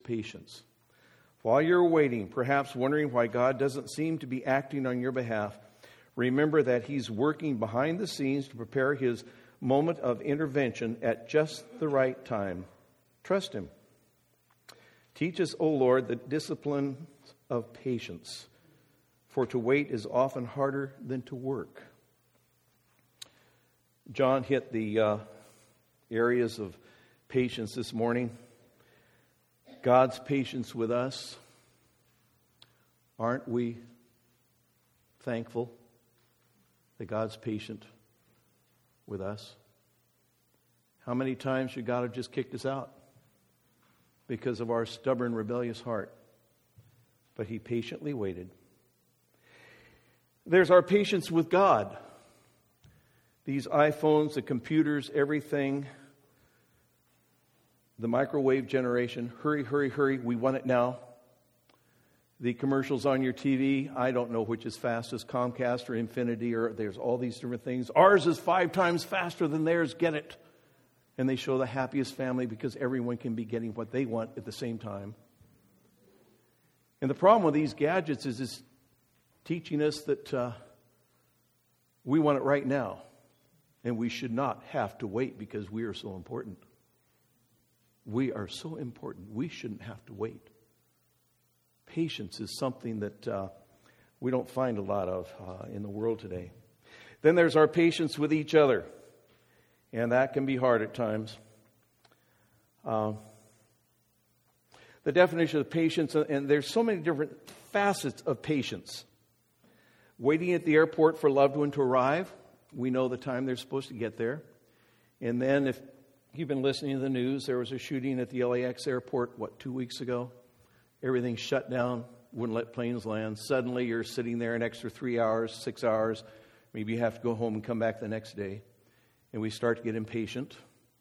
patience. While you're waiting, perhaps wondering why God doesn't seem to be acting on your behalf, remember that He's working behind the scenes to prepare His moment of intervention at just the right time. Trust Him. Teach us, O Lord, the discipline of patience, for to wait is often harder than to work. John hit the areas of patience this morning. God's patience with us. Aren't we thankful that God's patient with us? How many times should God have just kicked us out because of our stubborn, rebellious heart? But He patiently waited. There's our patience with God. These iPhones, the computers, everything, the microwave generation, hurry, hurry, hurry, we want it now. The commercials on your TV, I don't know which is fastest, Comcast or Infinity, or there's all these different things. Ours is 5 times faster than theirs, get it. And they show the happiest family because everyone can be getting what they want at the same time. And the problem with these gadgets is it's teaching us that we want it right now. And we should not have to wait because we are so important. We are so important. We shouldn't have to wait. Patience is something that we don't find a lot of in the world today. Then there's our patience with each other. And that can be hard at times. The definition of patience, and there's so many different facets of patience. Waiting at the airport for a loved one to arrive. We know the time they're supposed to get there. And then if you've been listening to the news, there was a shooting at the LAX airport, 2 weeks ago? Everything shut down, wouldn't let planes land. Suddenly you're sitting there an extra 3 hours, 6 hours. Maybe you have to go home and come back the next day. And we start to get impatient.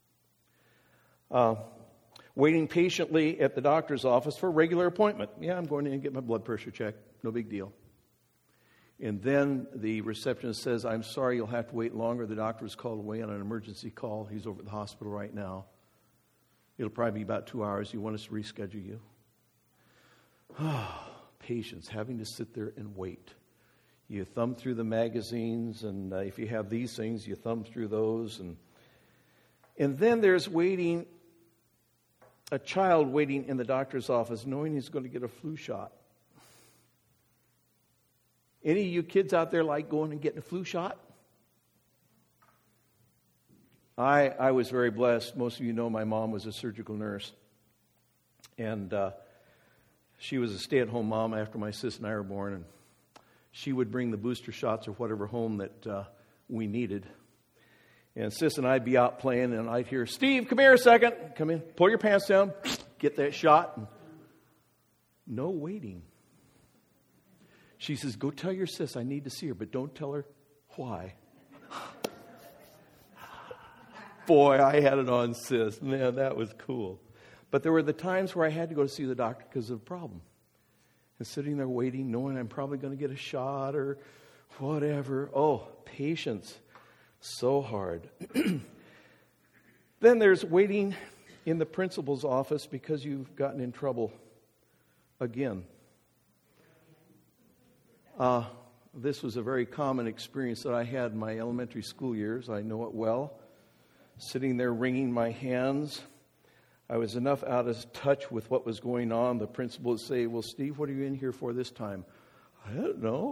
Waiting patiently at the doctor's office for a regular appointment. Yeah, I'm going in and get my blood pressure checked. No big deal. And then the receptionist says, I'm sorry, you'll have to wait longer. The doctor was called away on an emergency call. He's over at the hospital right now. It'll probably be about 2 hours. You want us to reschedule you? Patience, having to sit there and wait. You thumb through the magazines, and if you have these things, you thumb through those. And then there's waiting, a child waiting in the doctor's office, knowing he's going to get a flu shot. Any of you kids out there like going and getting a flu shot? I was very blessed. Most of you know my mom was a surgical nurse. And she was a stay-at-home mom after my sis and I were born. And she would bring the booster shots or whatever home that we needed. And sis and I'd be out playing, and I'd hear, Steve, come here a second. Come in, pull your pants down, get that shot. And no waiting. She says, go tell your sis I need to see her, but don't tell her why. Boy, I had it on sis. Man, that was cool. But there were the times where I had to go to see the doctor because of a problem. And sitting there waiting, knowing I'm probably going to get a shot or whatever. Oh, patience. So hard. Then there's waiting in the principal's office because you've gotten in trouble again. This was a very common experience that I had in my elementary school years. I know it well. Sitting there wringing my hands. I was enough out of touch with what was going on. The principal would say, well, Steve, what are you in here for this time? I don't know.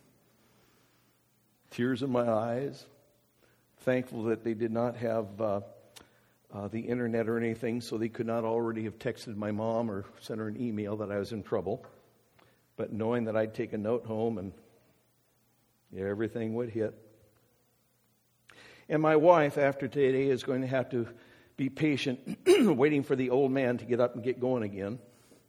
Tears in my eyes. Thankful that they did not have the internet or anything, so they could not already have texted my mom or sent her an email that I was in trouble. But knowing that I'd take a note home and everything would hit. And my wife, after today, is going to have to be patient, waiting for the old man to get up and get going again.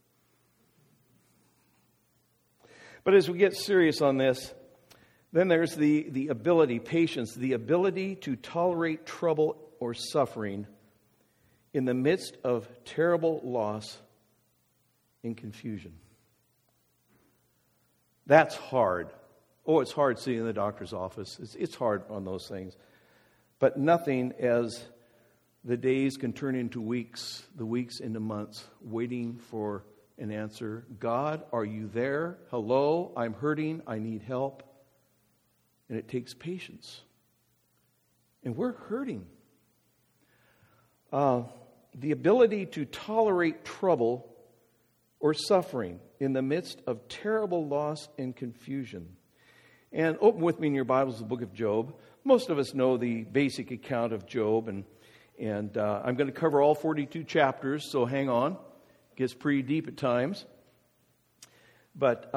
But as we get serious on this, then there's the ability, patience, the ability to tolerate trouble or suffering in the midst of terrible loss and confusion. That's hard. Oh, it's hard sitting in the doctor's office. It's hard on those things. But nothing as The days can turn into weeks, the weeks into months, waiting for an answer. God, are you there? Hello, I'm hurting, I need help. And it takes patience. And we're hurting. The ability to tolerate trouble or suffering in the midst of terrible loss and confusion. And open with me in your Bibles the book of Job. Most of us know the basic account of Job, and I'm going to cover all 42 chapters, so hang on. It gets pretty deep at times. But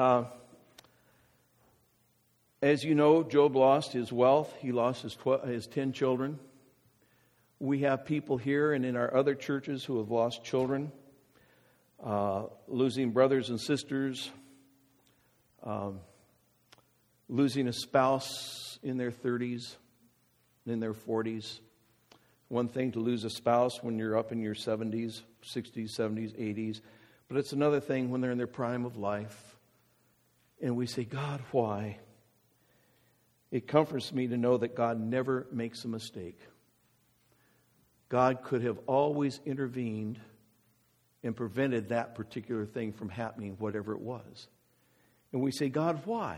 as you know, Job lost his wealth. He lost his 10 children. We have people here and in our other churches who have lost children, losing brothers and sisters, losing a spouse in their 30s, in their 40s. One thing to lose a spouse when you're up in your 70s, 60s, 70s, 80s. But it's another thing when they're in their prime of life. And we say, God, why? It comforts me to know that God never makes a mistake. God could have always intervened and prevented that particular thing from happening, whatever it was. And we say, God, why?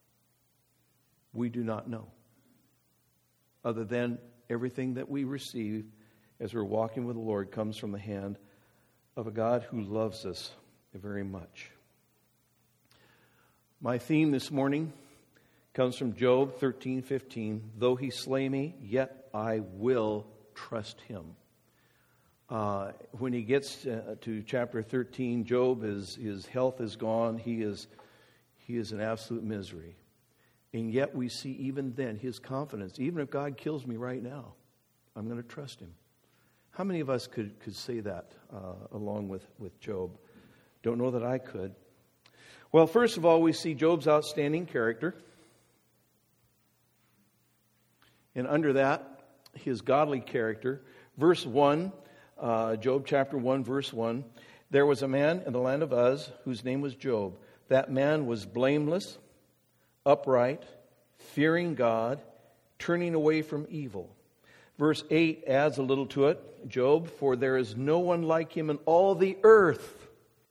We do not know. Other than everything that we receive as we're walking with the Lord comes from the hand of a God who loves us very much. My theme this morning comes from Job 13:15. Though he slay me, yet I will trust him. When he gets to chapter 13, Job, his health is gone. He is in absolute misery. And yet we see even then his confidence. Even if God kills me right now, I'm going to trust him. How many of us could say that along with Job? Don't know that I could. Well, first of all, we see Job's outstanding character. And under that, his godly character. Verse 1, Job chapter 1, verse 1. There was a man in the land of Uz whose name was Job. That man was blameless, upright, fearing God, turning away from evil. Verse 8 adds a little to it. Job, for there is no one like him in all the earth.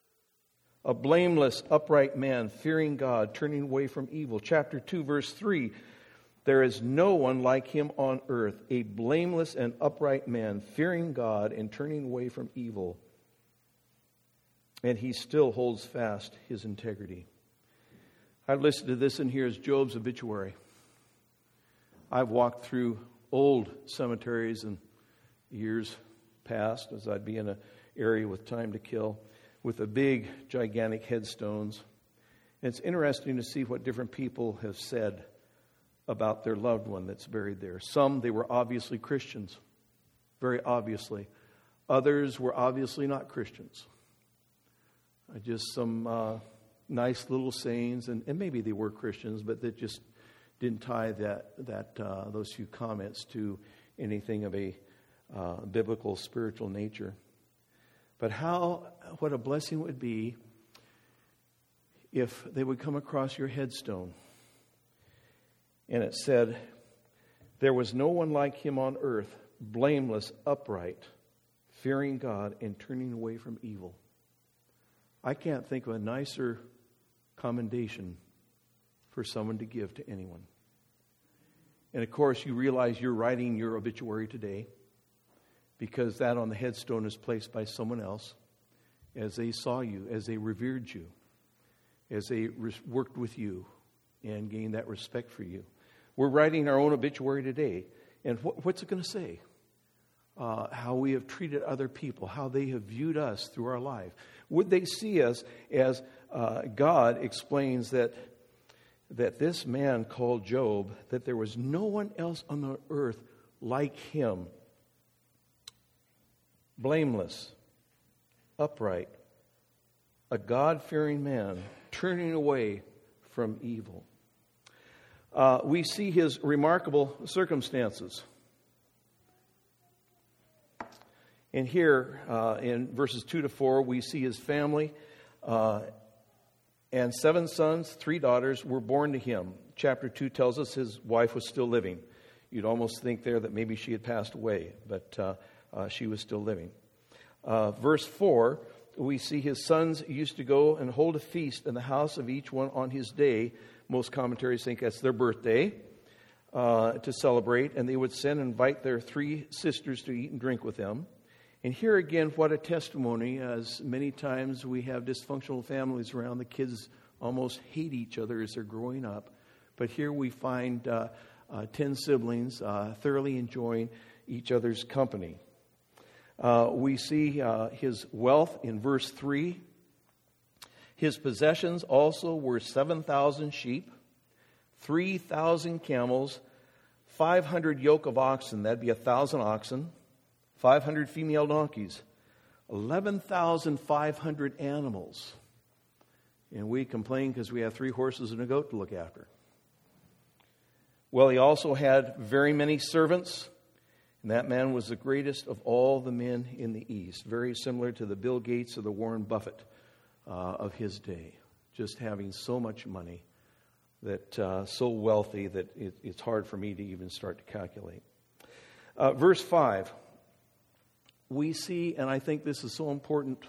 A blameless, upright man, fearing God, turning away from evil. Chapter 2, verse 3. There is no one like him on earth, a blameless and upright man, fearing God and turning away from evil. And he still holds fast his integrity. I've listened to this in here as Job's obituary. I've walked through old cemeteries in years past, as I'd be in an area with time to kill, with a big, gigantic headstones. And it's interesting to see what different people have said about their loved one that's buried there. Some, they were obviously Christians, very obviously. Others were obviously not Christians. Just some nice little sayings, and maybe they were Christians, but that just didn't tie those few comments to anything of a biblical, spiritual nature. But what a blessing it would be if they would come across your headstone. And it said, there was no one like him on earth, blameless, upright, fearing God, and turning away from evil. I can't think of a nicer commendation for someone to give to anyone. And of course, you realize you're writing your obituary today because that on the headstone is placed by someone else as they saw you, as they revered you, as they worked with you and gained that respect for you. We're writing our own obituary today. And what's it going to say? How we have treated other people, how they have viewed us through our life. Would they see us as God explains that this man called Job, that there was no one else on the earth like him. Blameless, upright, a God-fearing man, turning away from evil. We see his remarkable circumstances. And here, in verses 2 to 4, we see his family, and 7 sons, 3 daughters were born to him. Chapter 2 tells us his wife was still living. You'd almost think there that maybe she had passed away, but she was still living. Verse 4, we see his sons used to go and hold a feast in the house of each one on his day. Most commentaries think that's their birthday, to celebrate. And they would send and invite their 3 sisters to eat and drink with them. And here again, what a testimony, as many times we have dysfunctional families around. The kids almost hate each other as they're growing up. But here we find 10 siblings thoroughly enjoying each other's company. We see his wealth in verse 3. His possessions also were 7,000 sheep, 3,000 camels, 500 yoke of oxen, that'd be 1,000 oxen, 500 female donkeys, 11,500 animals. And we complain because we have 3 horses and a goat to look after. Well, he also had very many servants. And that man was the greatest of all the men in the East. Very similar to the Bill Gates or the Warren Buffett of his day. Just having so much money, that so wealthy that it's hard for me to even start to calculate. Verse 5. We see, and I think this is so important,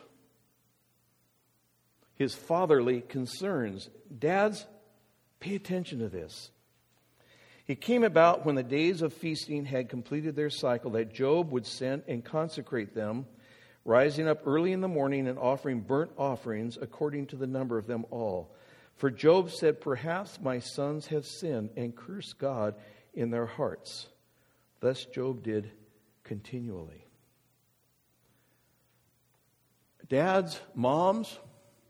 his fatherly concerns. Dads, pay attention to this. It came about when the days of feasting had completed their cycle that Job would send and consecrate them, rising up early in the morning and offering burnt offerings according to the number of them all. For Job said, "Perhaps my sons have sinned and cursed God in their hearts." Thus Job did continually. Dads, moms,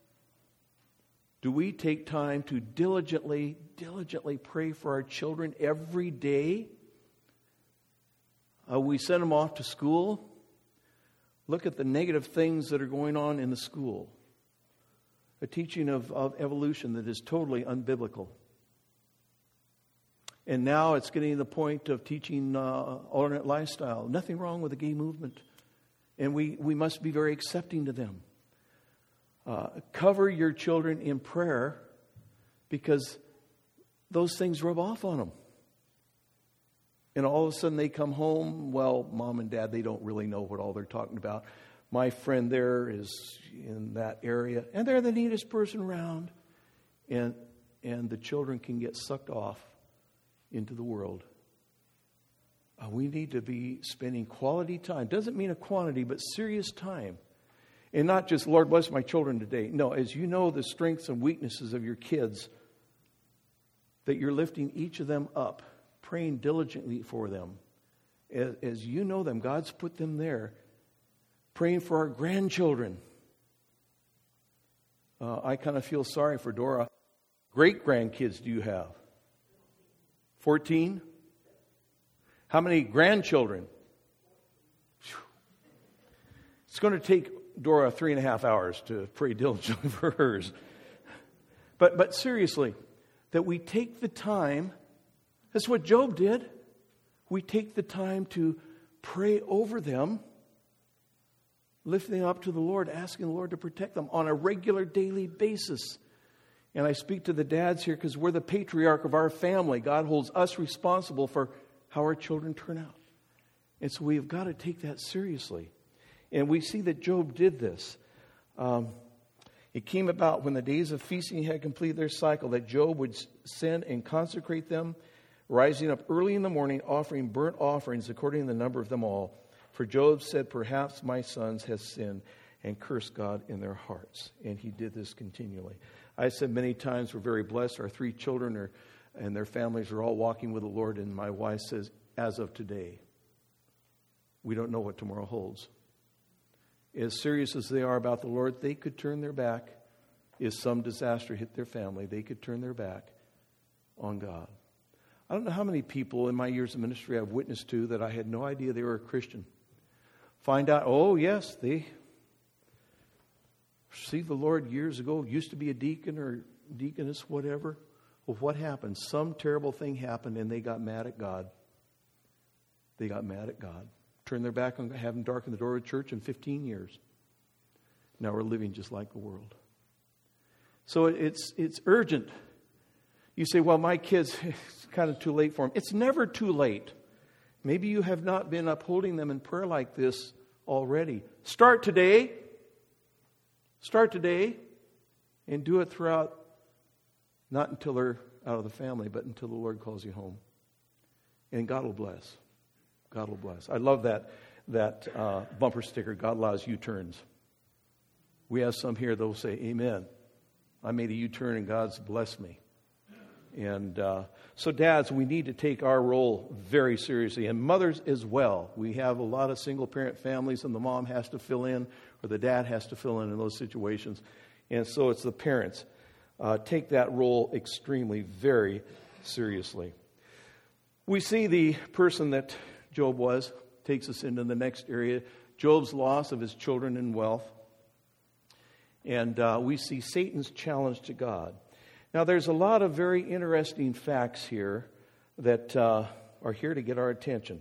do we take time to diligently pray for our children every day? We send them off to school. Look at the negative things that are going on in the school. A teaching of evolution that is totally unbiblical. And now it's getting to the point of teaching alternate lifestyle. Nothing wrong with the gay movement. And we must be very accepting to them. Cover your children in prayer, because those things rub off on them. And all of a sudden they come home, well, mom and dad, they don't really know what all they're talking about. My friend there is in that area, and they're the neatest person around. And the children can get sucked off into the world. We need to be spending quality time. Doesn't mean a quantity, but serious time. And not just, Lord, bless my children today. No, as you know the strengths and weaknesses of your kids, that you're lifting each of them up, praying diligently for them. As you know them, God's put them there. Praying for our grandchildren. I kind of feel sorry for Dora. Great grandkids do you have? 14? How many grandchildren? It's going to take Dora 3.5 hours to pray diligently for hers. But seriously, that we take the time, that's what Job did. We take the time to pray over them, lifting up to the Lord, asking the Lord to protect them on a regular daily basis. And I speak to the dads here because we're the patriarch of our family. God holds us responsible for how our children turn out. And so we've got to take that seriously. And we see that Job did this. It came about when the days of feasting had completed their cycle that Job would send and consecrate them, rising up early in the morning, offering burnt offerings according to the number of them all. For Job said, "Perhaps my sons have sinned and cursed God in their hearts." And he did this continually. I said many times we're very blessed. Our 3 children and their families are all walking with the Lord. And my wife says, as of today, we don't know what tomorrow holds. As serious as they are about the Lord, they could turn their back. If some disaster hit their family, they could turn their back on God. I don't know how many people in my years of ministry I've witnessed to that I had no idea they were a Christian. Find out, oh yes, they received the Lord years ago, used to be a deacon or deaconess, whatever. Well, what happened? Some terrible thing happened and they got mad at God. They got mad at God. Turned their back on having darkened the door of church in 15 years. Now we're living just like the world. So it's urgent. You say, well, my kids, it's kind of too late for them. It's never too late. Maybe you have not been upholding them in prayer like this already. Start today. Start today and do it throughout, not until they're out of the family, but until the Lord calls you home. And God will bless. God will bless. I love that bumper sticker, God allows U-turns. We have some here that will say, amen. I made a U-turn and God's blessed me. And so dads, we need to take our role very seriously. And mothers as well. We have a lot of single-parent families and the mom has to fill in or the dad has to fill in those situations. And so it's the parents. Take that role extremely, very seriously. We see the person that Job was, takes us into the next area, Job's loss of his children and wealth. And we see Satan's challenge to God. Now, there's a lot of very interesting facts here that are here to get our attention.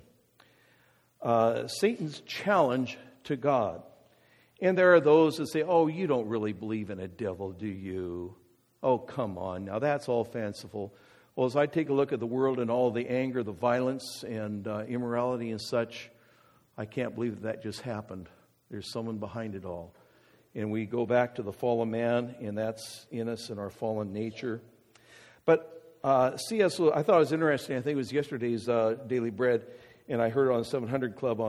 Satan's challenge to God. And there are those that say, oh, you don't really believe in a devil, do you? Oh, come on. Now, that's all fanciful. Well, as I take a look at the world and all the anger, the violence, and immorality and such, I can't believe that just happened. There's someone behind it all. And we go back to the fall of man, and that's in us in our fallen nature. But C.S. Lewis, I thought it was interesting. I think it was yesterday's Daily Bread, and I heard it on 700 Club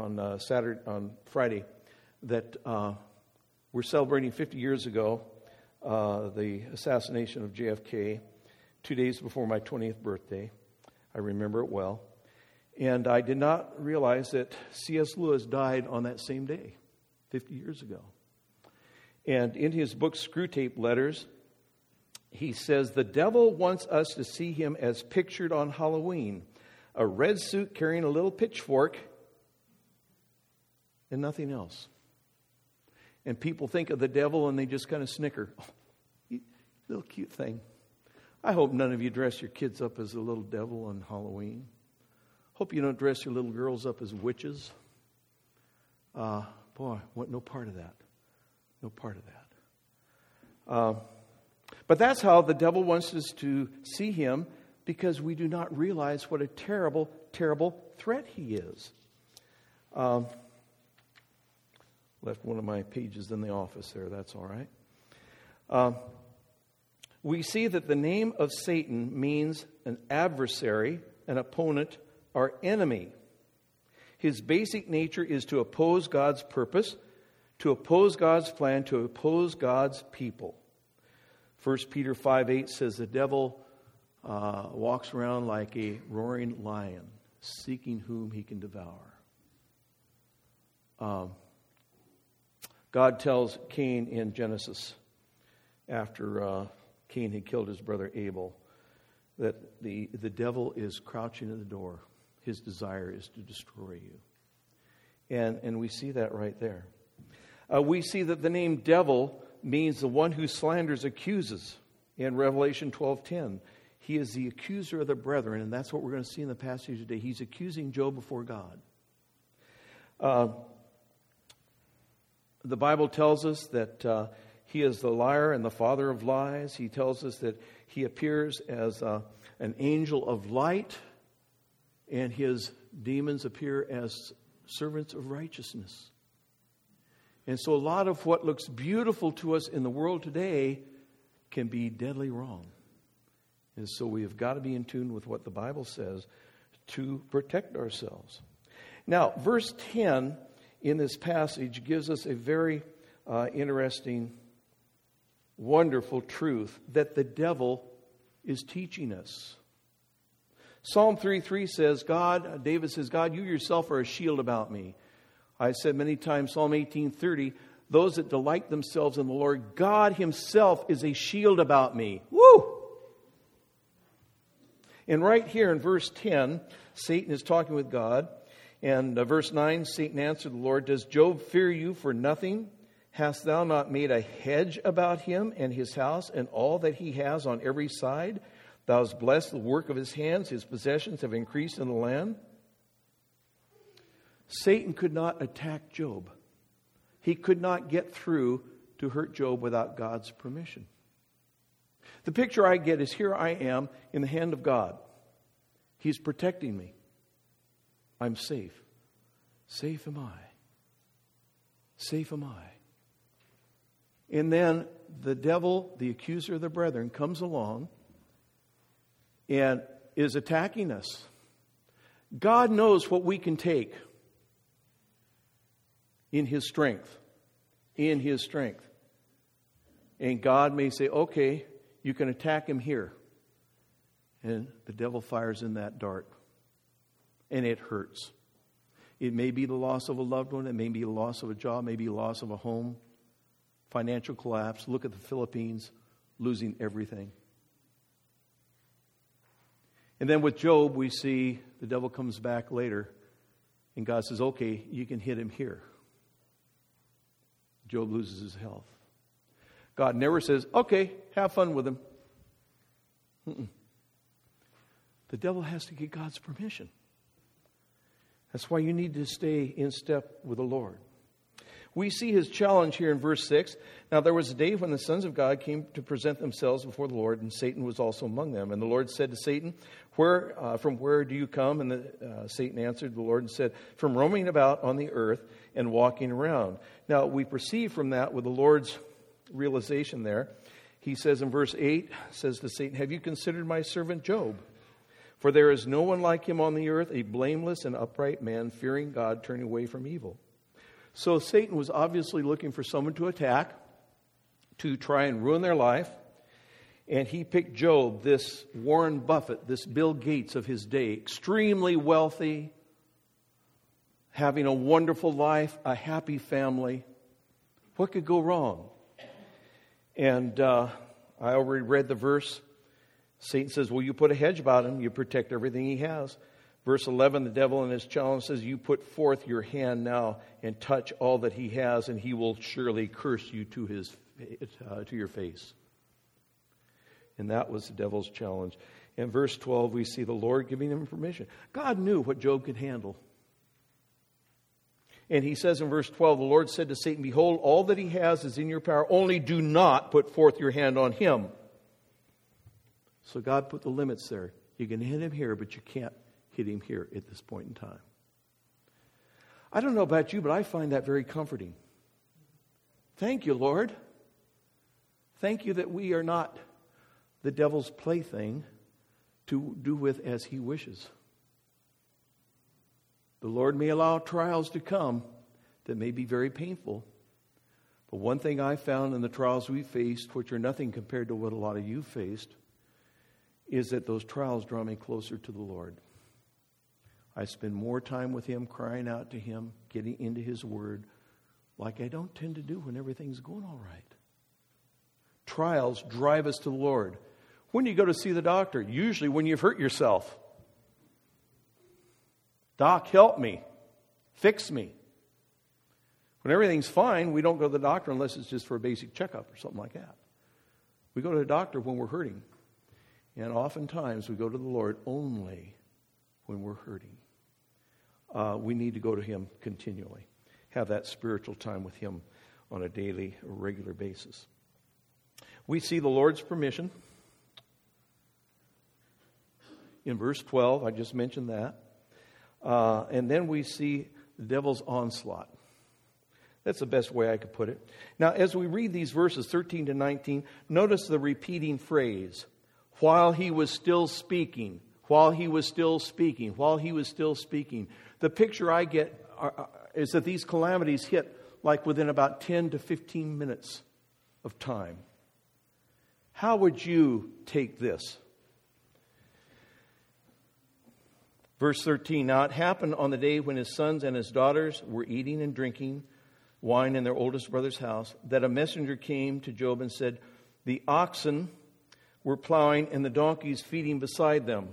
on Friday, that we're celebrating 50 years ago the assassination of JFK, 2 days before my 20th birthday. I remember it well. And I did not realize that C.S. Lewis died on that same day, 50 years ago. And in his book, Screwtape Letters, he says, the devil wants us to see him as pictured on Halloween. A red suit carrying a little pitchfork and nothing else. And people think of the devil and they just kind of snicker. Oh, little cute thing. I hope none of you dress your kids up as a little devil on Halloween. Hope you don't dress your little girls up as witches. Boy, what no part of that. No part of that. But that's how the devil wants us to see him, because we do not realize what a terrible, terrible threat he is. Left one of my pages in the office there. That's all right. We see that the name of Satan means an adversary, an opponent, or enemy. His basic nature is to oppose God's purpose, to oppose God's plan, to oppose God's people. 1 Peter 5:8 says the devil walks around like a roaring lion, seeking whom he can devour. God tells Cain in Genesis, after Cain had killed his brother Abel, that the devil is crouching at the door. His desire is to destroy you. And we see that right there. We see that the name devil means the one who slanders, accuses. In Revelation 12:10, he is the accuser of the brethren, and that's what we're going to see in the passage today. He's accusing Job before God. The Bible tells us that he is the liar and the father of lies. He tells us that he appears as an angel of light, and his demons appear as servants of righteousness. And so a lot of what looks beautiful to us in the world today can be deadly wrong. And so we have got to be in tune with what the Bible says to protect ourselves. Now, verse 10 in this passage gives us a very interesting, wonderful truth that the devil is teaching us. Psalm 3:3 says, David says, God, you yourself are a shield about me. I said many times, Psalm 18:30, those that delight themselves in the Lord, God himself is a shield about me. Woo! And right here in verse 10, Satan is talking with God. And verse 9, Satan answered the Lord, does Job fear you for nothing? Hast thou not made a hedge about him and his house and all that he has on every side? Thou hast blessed the work of his hands. His possessions have increased in the land. Satan could not attack Job. He could not get through to hurt Job without God's permission. The picture I get is here I am in the hand of God. He's protecting me. I'm safe. Safe am I. Safe am I. And then the devil, the accuser of the brethren, comes along and is attacking us. God knows what we can take in His strength. In His strength. And God may say, okay, you can attack him here. And the devil fires in that dart. And it hurts. It may be the loss of a loved one. It may be the loss of a job. It may be the loss of a home. Financial collapse. Look at the Philippines, losing everything. And then with Job, we see the devil comes back later. And God says, okay, you can hit him here. Job loses his health. God never says, okay, have fun with him. The devil has to get God's permission. That's why you need to stay in step with the Lord. We see his challenge here in verse 6. Now there was a day when the sons of God came to present themselves before the Lord, and Satan was also among them. And the Lord said to Satan, from where do you come? And Satan answered the Lord and said, from roaming about on the earth and walking around. Now we perceive from that with the Lord's realization there. He says in verse 8, says to Satan, have you considered my servant Job? For there is no one like him on the earth, a blameless and upright man, fearing God, turning away from evil. So Satan was obviously looking for someone to attack, to try and ruin their life. And he picked Job, this Warren Buffett, this Bill Gates of his day, extremely wealthy, having a wonderful life, a happy family. What could go wrong? And I already read the verse. Satan says, well, you put a hedge about him. You protect everything he has. Verse 11, the devil in his challenge says, you put forth your hand now and touch all that he has, and he will surely curse you to your face. And that was the devil's challenge. In verse 12, we see the Lord giving him permission. God knew what Job could handle. And he says in verse 12, the Lord said to Satan, behold, all that he has is in your power. Only do not put forth your hand on him. So God put the limits there. You can hit him here, but you can't hit him here at this point in time. I don't know about you, but I find that very comforting. Thank you, Lord. Thank you that we are not the devil's plaything to do with as he wishes. The Lord may allow trials to come that may be very painful. But one thing I found in the trials we faced, which are nothing compared to what a lot of you faced, is that those trials draw me closer to the Lord. I spend more time with him, crying out to him, getting into his word, like I don't tend to do when everything's going all right. Trials drive us to the Lord. When do you go to see the doctor? Usually when you've hurt yourself. Doc, help me. Fix me. When everything's fine, we don't go to the doctor unless it's just for a basic checkup or something like that. We go to the doctor when we're hurting. And oftentimes we go to the Lord only when we're hurting. We need to go to him continually. Have that spiritual time with him on a daily or regular basis. We see the Lord's permission. In verse 12, I just mentioned that. And then we see the devil's onslaught. That's the best way I could put it. Now, as we read these verses 13 to 19, notice the repeating phrase, while he was still speaking, while he was still speaking, while he was still speaking. The picture I get is that these calamities hit like within about 10 to 15 minutes of time. How would you take this? Verse 13, now it happened on the day when his sons and his daughters were eating and drinking wine in their oldest brother's house, that a messenger came to Job and said, the oxen were plowing and the donkeys feeding beside them.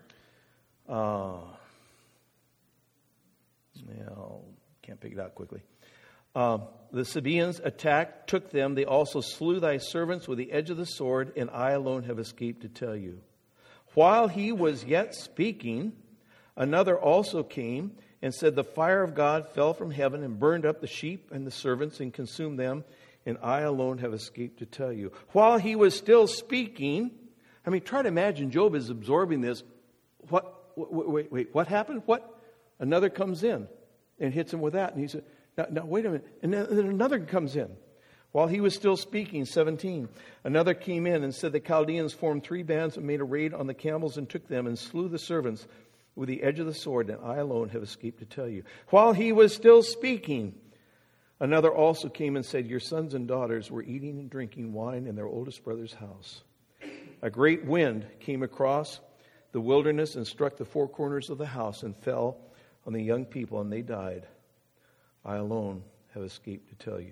Can't pick it out quickly. The Sabaeans attacked, took them. They also slew thy servants with the edge of the sword, and I alone have escaped to tell you. While he was yet speaking, another also came and said, the fire of God fell from heaven and burned up the sheep and the servants and consumed them, and I alone have escaped to tell you. While he was still speaking, try to imagine Job is absorbing this. What happened? Another comes in and hits him with that. And he said, now wait a minute. And then another comes in. While he was still speaking, 17, another came in and said, the Chaldeans formed 3 bands and made a raid on the camels and took them and slew the servants with the edge of the sword, and I alone have escaped to tell you. While he was still speaking, another also came and said, your sons and daughters were eating and drinking wine in their oldest brother's house. A great wind came across the wilderness and struck the 4 corners of the house and fell on the young people, and they died. I alone have escaped to tell you.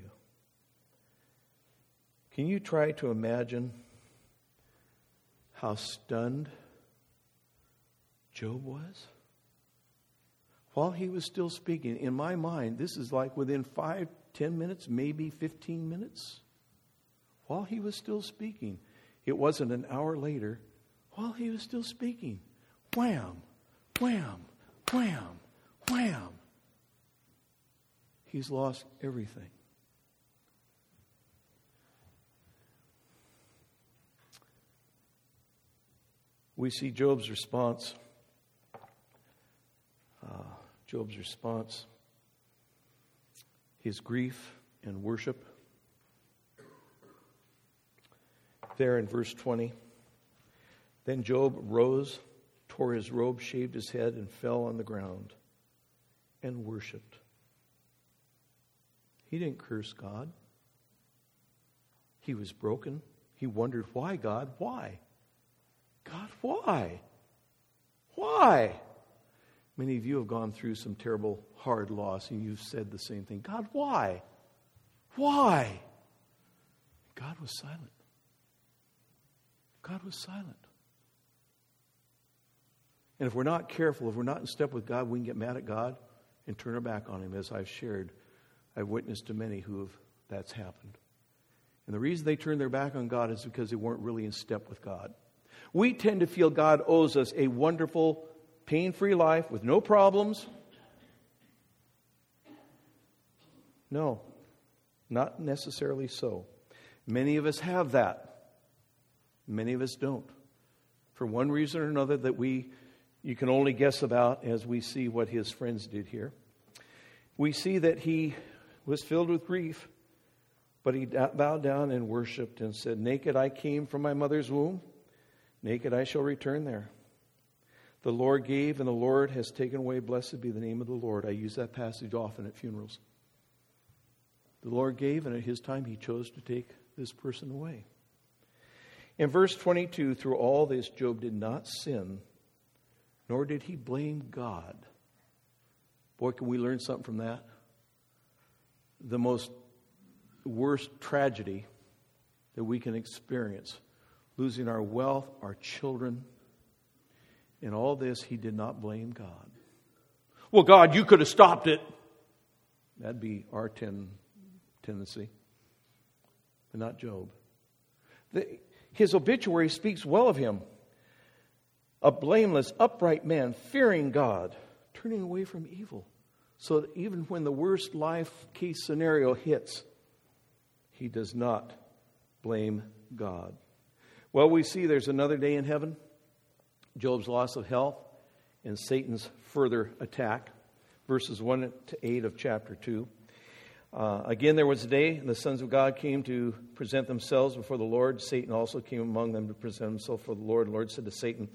Can you try to imagine how stunned Job was? While he was still speaking, in my mind, this is like within 5, 10 minutes, maybe 15 minutes. While he was still speaking, it wasn't an hour later, while he was still speaking, wham, wham, wham, wham. He's lost everything. We see Job's response. His grief and worship. There in verse 20. Then Job rose, tore his robe, shaved his head, and fell on the ground and worshipped. He didn't curse God. He was broken. He wondered, why, God? Why? God, why? Why? Many of you have gone through some terrible, hard loss, and you've said the same thing. God, why? Why? God was silent. God was silent. And if we're not careful, if we're not in step with God, we can get mad at God and turn our back on Him. As I've shared, I've witnessed to many that's happened. And the reason they turned their back on God is because they weren't really in step with God. We tend to feel God owes us a wonderful, pain-free life with no problems. No, not necessarily so. Many of us have that. Many of us don't. For one reason or another that you can only guess about as we see what his friends did here. We see that he was filled with grief, but he bowed down and worshipped and said, naked I came from my mother's womb, naked I shall return there. The Lord gave and the Lord has taken away. Blessed be the name of the Lord. I use that passage often at funerals. The Lord gave, and at his time he chose to take this person away. In verse 22, through all this, Job did not sin, nor did he blame God. Boy, can we learn something from that? The most worst tragedy that we can experience, losing our wealth, our children. In all this, he did not blame God. Well, God, you could have stopped it. That'd be our tendency, but not Job. His obituary speaks well of him. A blameless, upright man, fearing God, turning away from evil. So that even when the worst life case scenario hits, he does not blame God. Well, we see there's another day in heaven. Job's loss of health and Satan's further attack. Verses 1 to 8 of chapter 2. Again, there was a day, and the sons of God came to present themselves before the Lord. Satan also came among them to present himself before the Lord. The Lord said to Satan,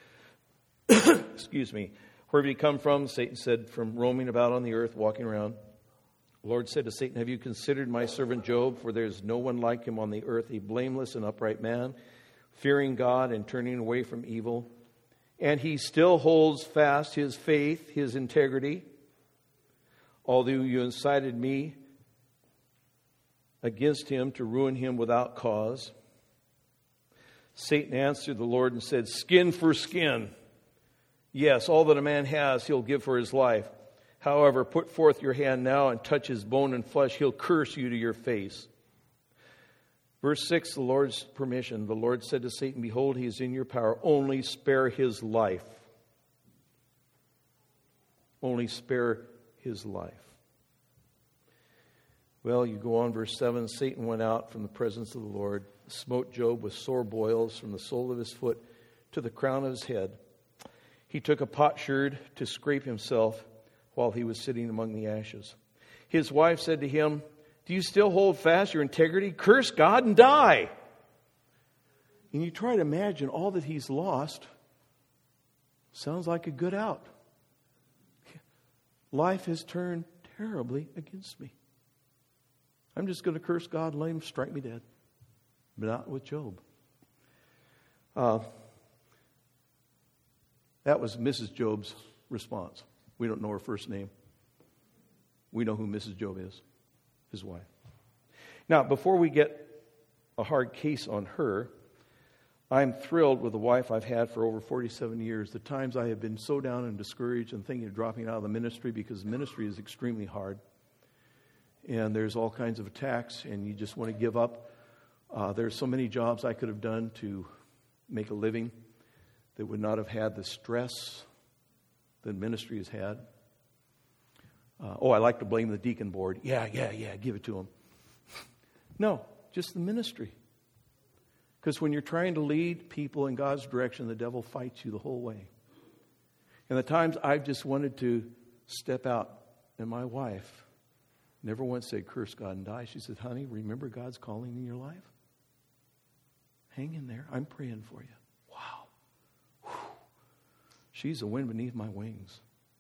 excuse me, where have you come from? Satan said, from roaming about on the earth, walking around. The Lord said to Satan, have you considered my servant Job? For there is no one like him on the earth, a blameless and upright man, fearing God and turning away from evil. And he still holds fast his faith, his integrity. Although you incited me against him to ruin him without cause. Satan answered the Lord and said, skin for skin. Yes, all that a man has, he'll give for his life. However, put forth your hand now and touch his bone and flesh. He'll curse you to your face. Verse 6, the Lord's permission. The Lord said to Satan, behold, he is in your power. Only spare his life. Only spare his life. Well, you go on, verse 7. Satan went out from the presence of the Lord, smote Job with sore boils from the sole of his foot to the crown of his head. He took a potsherd to scrape himself while he was sitting among the ashes. His wife said to him, "Do you still hold fast your integrity? Curse God and die." And you try to imagine all that he's lost. Sounds like a good out. Life has turned terribly against me. I'm just going to curse God and let him strike me dead. But not with Job. That was Mrs. Job's response. We don't know her first name. We know who Mrs. Job is, his wife. Now, before we get a hard case on her, I'm thrilled with the wife I've had for over 47 years. The times I have been so down and discouraged and thinking of dropping out of the ministry because ministry is extremely hard. And there's all kinds of attacks and you just want to give up. There's so many jobs I could have done to make a living that would not have had the stress that ministry has had. I like to blame the deacon board. Yeah, give it to them. No, just the ministry. Because when you're trying to lead people in God's direction, the devil fights you the whole way. And the times I've just wanted to step out, and my wife never once said, "Curse God and die." She said, "Honey, remember God's calling in your life? Hang in there. I'm praying for you." Wow. Whew. She's a wind beneath my wings.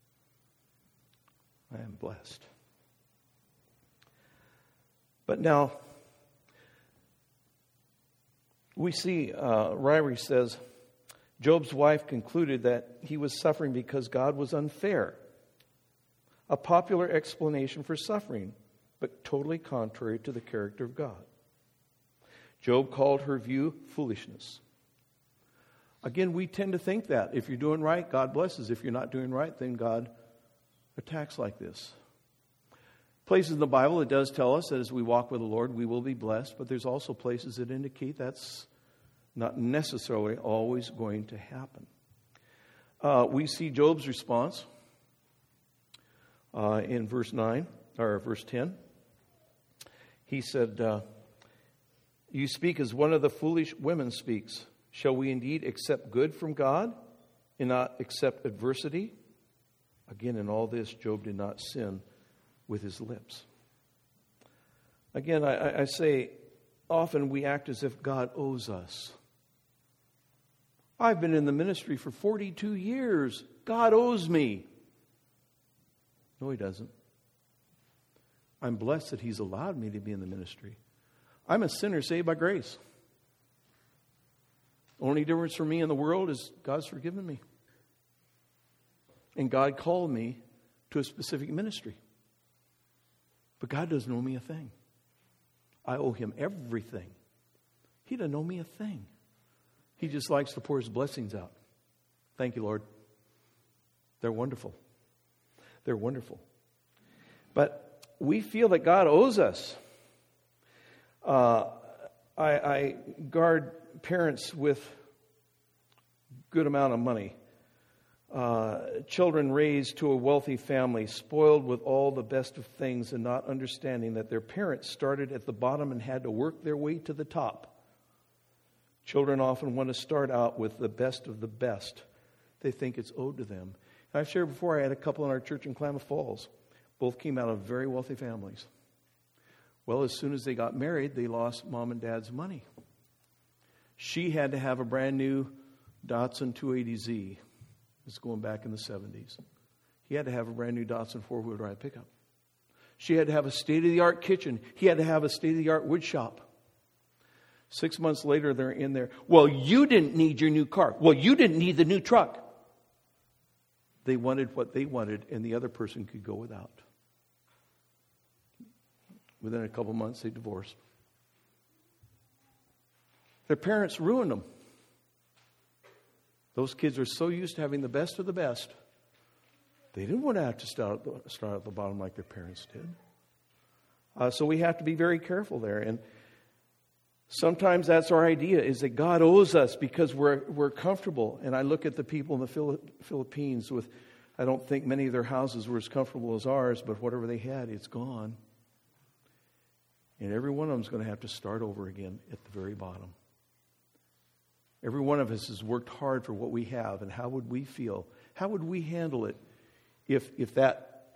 I am blessed. But now, we see, Ryrie says, Job's wife concluded that he was suffering because God was unfair. A popular explanation for suffering, but totally contrary to the character of God. Job called her view foolishness. Again, we tend to think that if you're doing right, God blesses. If you're not doing right, then God attacks like this. Places in the Bible, it does tell us that as we walk with the Lord, we will be blessed, but there's also places that indicate that's not necessarily always going to happen. We see Job's response in verse 9, or verse 10. He said, "You speak as one of the foolish women speaks. Shall we indeed accept good from God and not accept adversity?" Again, in all this, Job did not sin with his lips. Again, I say, often we act as if God owes us. I've been in the ministry for 42 years. God owes me. No, he doesn't. I'm blessed that he's allowed me to be in the ministry. I'm a sinner saved by grace. Only difference for me in the world is God's forgiven me. And God called me to a specific ministry. But God doesn't owe me a thing. I owe him everything. He doesn't owe me a thing. He just likes to pour his blessings out. Thank you, Lord. They're wonderful. They're wonderful. But we feel that God owes us. I guard parents with good amount of money. Children raised to a wealthy family, spoiled with all the best of things and not understanding that their parents started at the bottom and had to work their way to the top. Children often want to start out with the best of the best. They think it's owed to them. And I've shared before, I had a couple in our church in Klamath Falls. Both came out of very wealthy families. Well, as soon as they got married, they lost mom and dad's money. She had to have a brand new Datsun 280Z. It's going back in the 70s. He had to have a brand new Datsun 4-wheel drive pickup. She had to have a state-of-the-art kitchen. He had to have a state-of-the-art wood shop. 6 months later, they're in there. Well, you didn't need your new car. Well, you didn't need the new truck. They wanted what they wanted, and the other person could go without. Within a couple months, they divorced. Their parents ruined them. Those kids are so used to having the best of the best, they didn't want to have to start at the bottom like their parents did. So we have to be very careful there. And sometimes that's our idea, is that God owes us because we're comfortable. And I look at the people in the Philippines with, I don't think many of their houses were as comfortable as ours, but whatever they had, it's gone. And every one of them is going to have to start over again at the very bottom. Every one of us has worked hard for what we have, and how would we feel? How would we handle it if that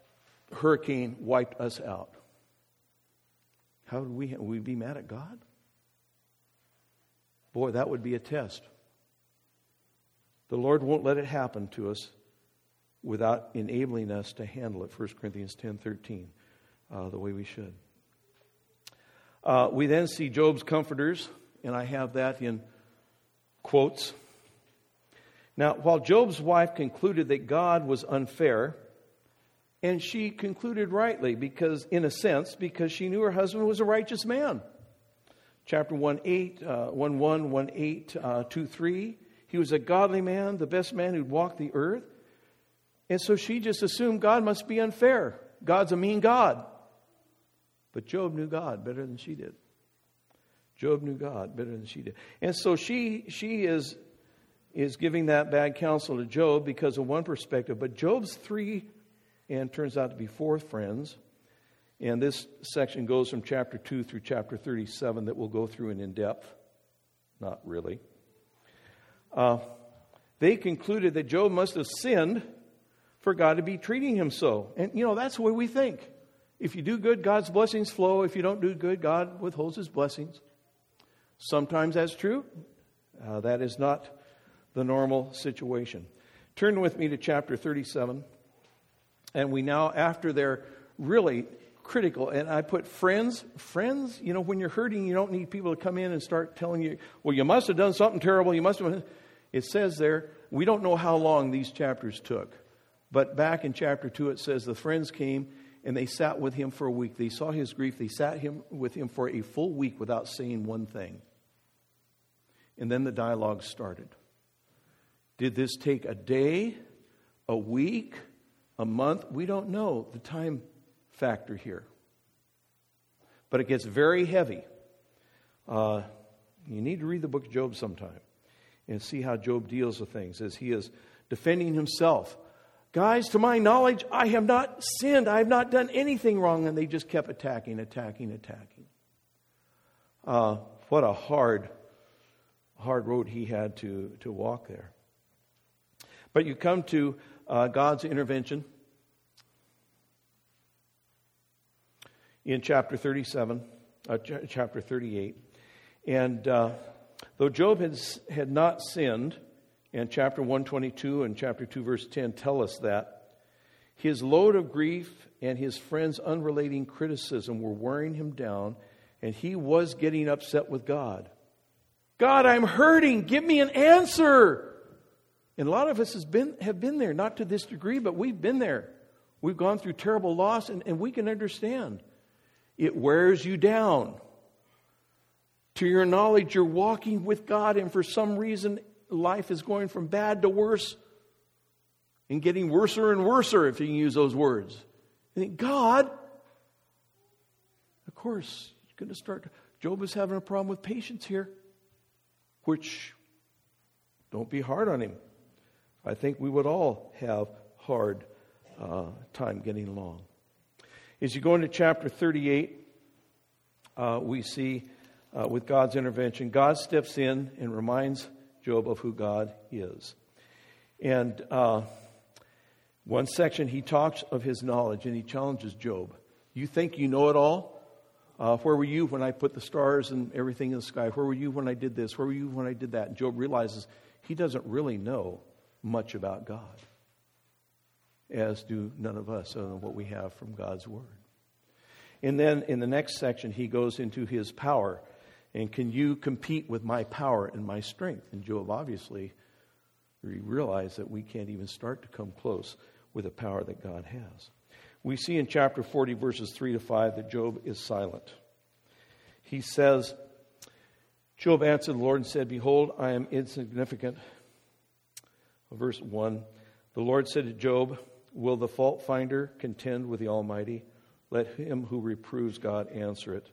hurricane wiped us out. How would we be mad at God? Boy, that would be a test. The Lord won't let it happen to us without enabling us to handle it. 1 Corinthians 10:13, the way we should. We then see Job's comforters, and I have that in quotes. Now, while Job's wife concluded that God was unfair, and she concluded rightly because, in a sense, because she knew her husband was a righteous man. Chapter 1:8, 1:1, 1:8, 2:3. He was a godly man, the best man who'd walked the earth. And so she just assumed God must be unfair. God's a mean God. But Job knew God better than she did. Job knew God better than she did. And so she is giving that bad counsel to Job because of one perspective. But Job's 3, and turns out to be 4 friends. And this section goes from chapter 2 through chapter 37 that we'll go through in depth. Not really. They concluded that Job must have sinned for God to be treating him so. And, that's the way we think. If you do good, God's blessings flow. If you don't do good, God withholds his blessings. Sometimes that's true. That is not the normal situation. Turn with me to chapter 37. And we now, after they're really critical, and I put friends, when you're hurting, you don't need people to come in and start telling you, well, you must have done something terrible. You must have. It says there, we don't know how long these chapters took. But back in chapter 2, it says the friends came and they sat with him for a week. They saw his grief. They sat with him for a full week without saying one thing. And then the dialogue started. Did this take a day, a week, a month? We don't know the time factor here. But it gets very heavy. You need to read the book of Job sometime and see how Job deals with things as he is defending himself. Guys, to my knowledge, I have not sinned. I have not done anything wrong. And they just kept attacking. What a hard road he had to walk there. But you come to God's intervention in chapter 37, chapter 38. And though Job had not sinned, and chapter 122 and chapter 2 verse 10 tell us that, his load of grief and his friends' unrelating criticism were wearing him down, and he was getting upset with God. God, I'm hurting. Give me an answer. And a lot of us have been there, not to this degree, but we've been there. We've gone through terrible loss, and we can understand. It wears you down. To your knowledge, you're walking with God, and for some reason, life is going from bad to worse and getting worser and worser, if you can use those words. You think, God, of course, you're going to start. Job is having a problem with patience here, which, don't be hard on him. I think we would all have hard time getting along. As you go into chapter 38, we see with God's intervention, God steps in and reminds Job of who God is. And one section, he talks of his knowledge and he challenges Job. You think you know it all? Where were you when I put the stars and everything in the sky? Where were you when I did this? Where were you when I did that? And Job realizes he doesn't really know much about God, as do none of us, other than what we have from God's Word. And then in the next section, he goes into his power. And can you compete with my power and my strength? And Job obviously realized that we can't even start to come close with the power that God has. We see in chapter 40, verses 3 to 5, that Job is silent. He says, Job answered the Lord and said, Behold, I am insignificant. Verse 1, the Lord said to Job, Will the fault finder contend with the Almighty? Let him who reproves God answer it.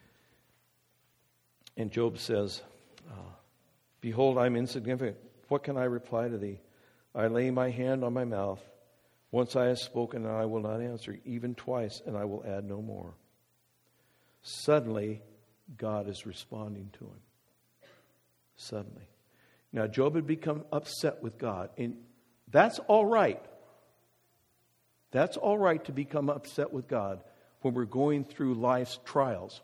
And Job says, Behold, I am insignificant. What can I reply to thee? I lay my hand on my mouth. Once I have spoken, and I will not answer, even twice, and I will add no more. Suddenly, God is responding to him. Suddenly. Now, Job had become upset with God, and that's all right. That's all right to become upset with God when we're going through life's trials.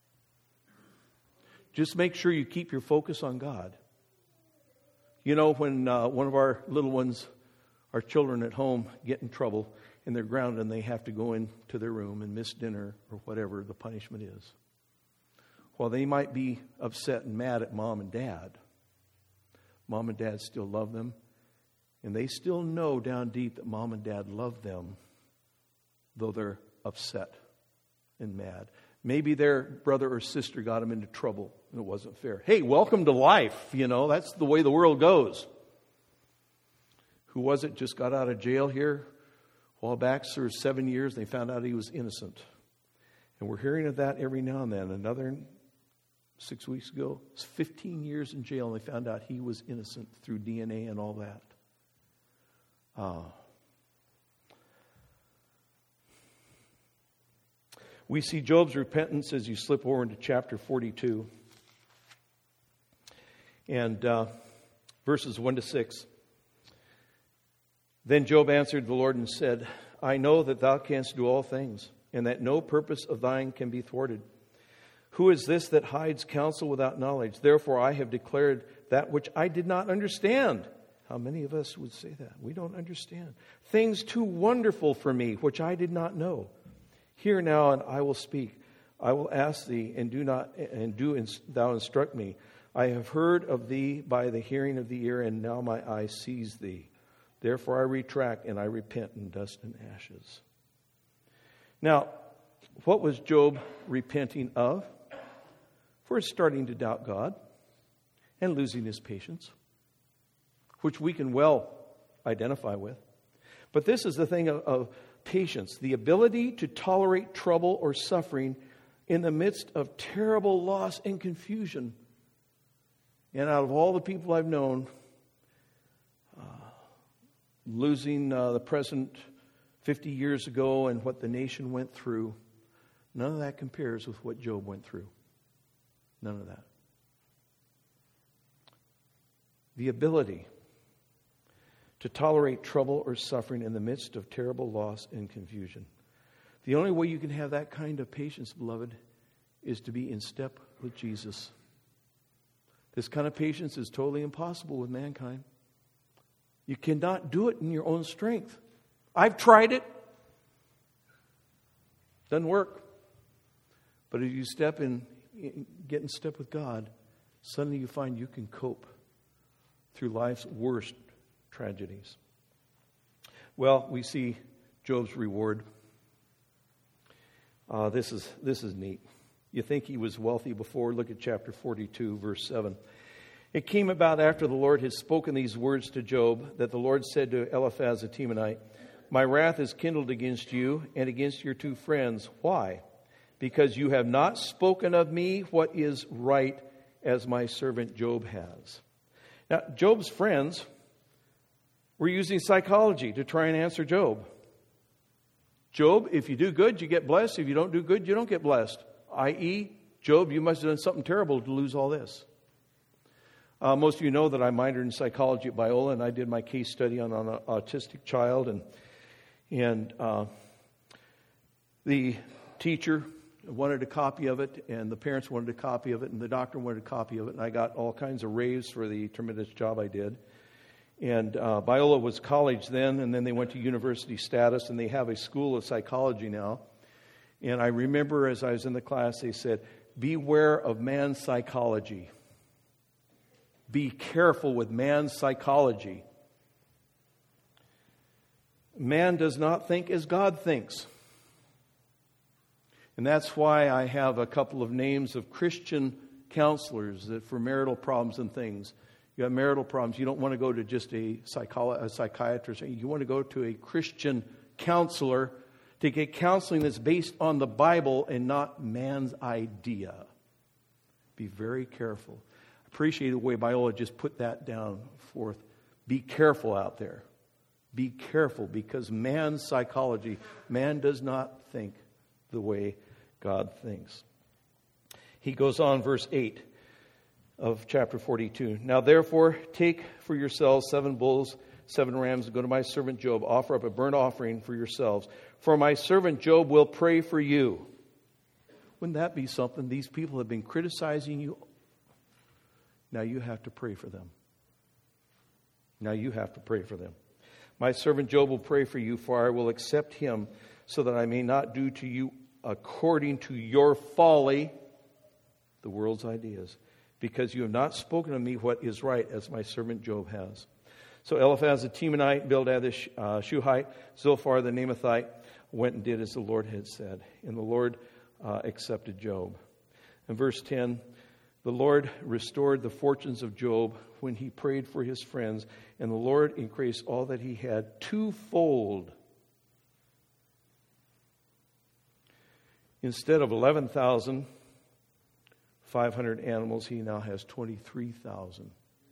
Just make sure you keep your focus on God. You know, when one of our little ones, our children at home, get in trouble and they're grounded and they have to go into their room and miss dinner or whatever the punishment is. While they might be upset and mad at mom and dad still love them. And they still know down deep that mom and dad love them, though they're upset and mad. Maybe their brother or sister got them into trouble and it wasn't fair. Hey, welcome to life. You know, that's the way the world goes. Who was it just got out of jail here a while back, served 7 years. They found out he was innocent. And we're hearing of that every now and then. Another 6 weeks ago, it was 15 years in jail and they found out he was innocent through DNA and all that. We see Job's repentance as you slip over into chapter 42 and verses 1 to 6. Then Job answered the Lord and said, I know that thou canst do all things, and that no purpose of thine can be thwarted. Who is this that hides counsel without knowledge? Therefore I have declared that which I did not understand. How many of us would say that? We don't understand. Things too wonderful for me, which I did not know. Hear now, and I will speak. I will ask thee, and do thou instruct me. I have heard of thee by the hearing of the ear, and now my eye sees thee. Therefore I retract, and I repent in dust and ashes. Now, what was Job repenting of? First, starting to doubt God and losing his patience, which we can well identify with. But this is the thing of patience, the ability to tolerate trouble or suffering in the midst of terrible loss and confusion. And out of all the people I've known, losing the president 50 years ago and what the nation went through, none of that compares with what Job went through. None of that. The ability to tolerate trouble or suffering in the midst of terrible loss and confusion. The only way you can have that kind of patience, beloved, is to be in step with Jesus. This kind of patience is totally impossible with mankind. You cannot do it in your own strength. I've tried it. Doesn't work. But as you get in step with God, suddenly you find you can cope through life's worst tragedies. Well, we see Job's reward. This is neat. You think he was wealthy before? Look at chapter 42, verse 7. It came about after the Lord had spoken these words to Job that the Lord said to Eliphaz the Temanite, My wrath is kindled against you and against your two friends. Why? Because you have not spoken of me what is right, as my servant Job has. Now, Job's friends were using psychology to try and answer Job. Job, if you do good, you get blessed. If you don't do good, you don't get blessed. I.e., Job, you must have done something terrible to lose all this. Most of you know that I minored in psychology at Biola, and I did my case study on an autistic child. And the teacher wanted a copy of it, and the parents wanted a copy of it, and the doctor wanted a copy of it, and I got all kinds of raves for the tremendous job I did. And Biola was college then, and then they went to university status, and they have a school of psychology now. And I remember as I was in the class, they said, beware of man's psychology. Be careful with man's psychology. Man does not think as God thinks. And that's why I have a couple of names of Christian counselors that for marital problems and things. You have marital problems, you don't want to go to just a psychiatrist. You want to go to a Christian counselor to get counseling that's based on the Bible and not man's idea. Be very careful. I appreciate the way Biola just put that down forth. Be careful out there. Be careful, because man's psychology, man does not think the way God thinks. He goes on, verse 8 of chapter 42. Now therefore, take for yourselves 7 bulls 7 rams, and go to my servant Job, offer up a burnt offering for yourselves. For my servant Job will pray for you. Wouldn't that be something? These people have been criticizing you. Now you have to pray for them. Now you have to pray for them. My servant Job will pray for you, for I will accept him, so that I may not do to you according to your folly, the world's ideas, because you have not spoken to me what is right, as my servant Job has. So Eliphaz the Temanite, Bildad the Shuhite, Zophar the Naamathite went and did as the Lord had said. And the Lord accepted Job. In verse 10, the Lord restored the fortunes of Job when he prayed for his friends, and the Lord increased all that he had twofold. Instead of 11,500 animals, he now has 23,000.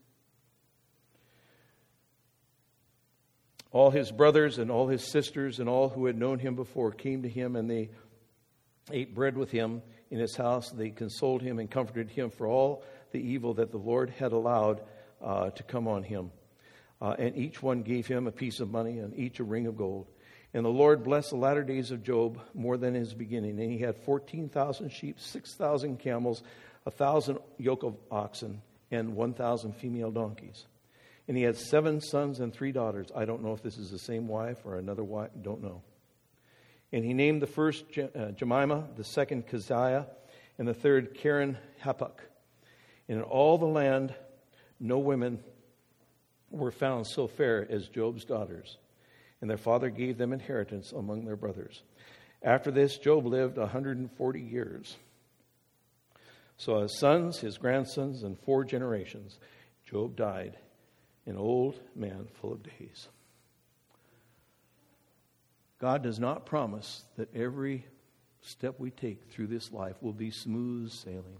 All his brothers and all his sisters and all who had known him before came to him, and they ate bread with him in his house. They consoled him and comforted him for all the evil that the Lord had allowed to come on him. And each one gave him a piece of money, and each a ring of gold. And the Lord blessed the latter days of Job more than his beginning. And he had 14,000 sheep, 6,000 camels, 1,000 yoke of oxen, and 1,000 female donkeys. And he had 7 sons and 3 daughters. I don't know if this is the same wife or another wife. Don't know. And he named the first Jemimah, the second Keziah, and the third Karen Hapuk. And in all the land, no women were found so fair as Job's daughters. And their father gave them inheritance among their brothers. After this, Job lived 140 years. So his sons, his grandsons, and 4 generations, Job died, an old man full of days. God does not promise that every step we take through this life will be smooth sailing.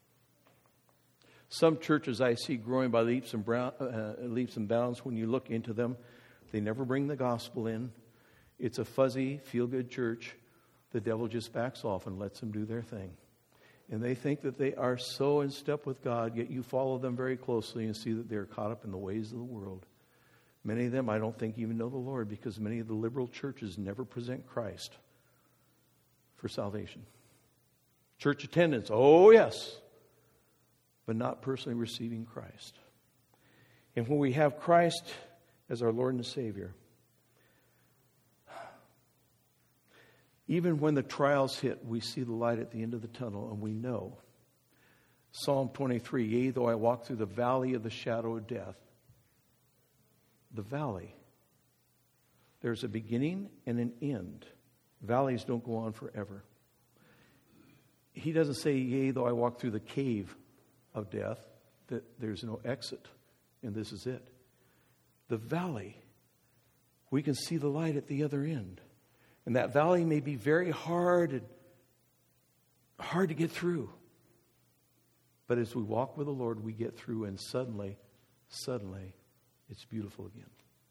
Some churches I see growing by leaps and bounds. When you look into them, they never bring the gospel in. It's a fuzzy, feel-good church. The devil just backs off and lets them do their thing. And they think that they are so in step with God, yet you follow them very closely and see that they're caught up in the ways of the world. Many of them I don't think even know the Lord, because many of the liberal churches never present Christ for salvation. Church attendance, oh yes, but not personally receiving Christ. And when we have Christ as our Lord and Savior, even when the trials hit, we see the light at the end of the tunnel, and we know. Psalm 23, yea, though I walk through the valley of the shadow of death. The valley. There's a beginning and an end. Valleys don't go on forever. He doesn't say, yea, though I walk through the cave of death, that there's no exit, and this is it. The valley, we can see the light at the other end. And that valley may be very hard to get through. But as we walk with the Lord, we get through, and suddenly, it's beautiful again.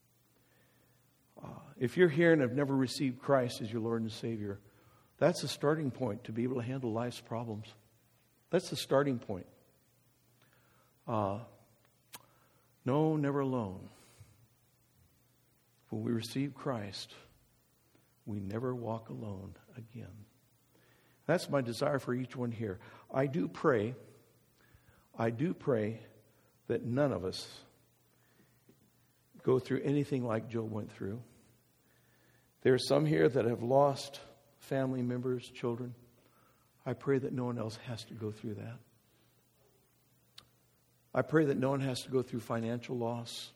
If you're here and have never received Christ as your Lord and Savior, that's a starting point to be able to handle life's problems. That's the starting point. No, never alone. When we receive Christ, we never walk alone again. That's my desire for each one here. I do pray that none of us go through anything like Job went through. There are some here that have lost family members, children. I pray that no one else has to go through that. I pray that no one has to go through financial loss.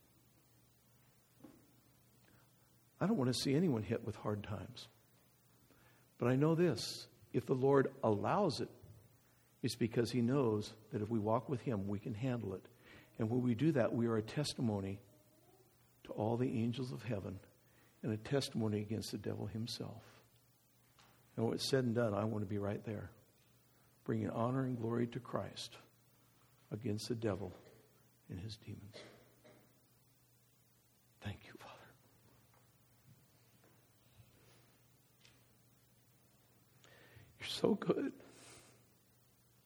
I don't want to see anyone hit with hard times. But I know this, if the Lord allows it, it's because He knows that if we walk with Him, we can handle it. And when we do that, we are a testimony to all the angels of heaven and a testimony against the devil himself. And when it's said and done, I want to be right there, bringing honor and glory to Christ against the devil and his demons. Thank you, Father. You're so good.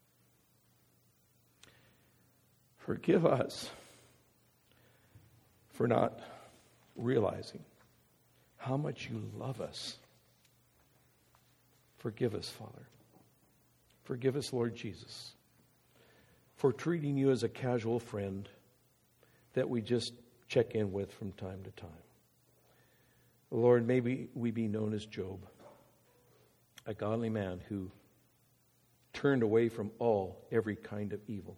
Forgive us for not realizing how much you love us. Forgive us, Father. Forgive us, Lord Jesus, for treating you as a casual friend that we just check in with from time to time. Lord, maybe we be known as Job, a godly man who turned away from every kind of evil.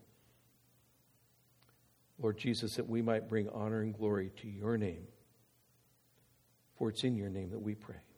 Lord Jesus, that we might bring honor and glory to your name. For it's in your name that we pray.